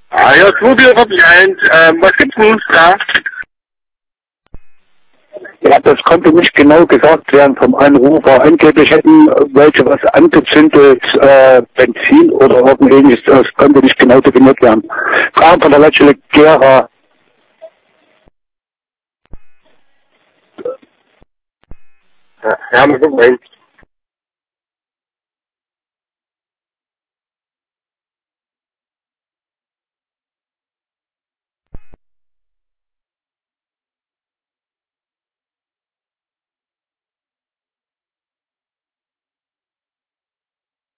Ah ja, 2441, was gibt's denn da? Ja, das konnte nicht genau gesagt werden vom Anrufer. Angeblich hätten welche was angezündet, Benzin oder irgendwas, das konnte nicht genau definiert werden. Kam von der Leitstelle Gera. Ja, wir gucken mal hin.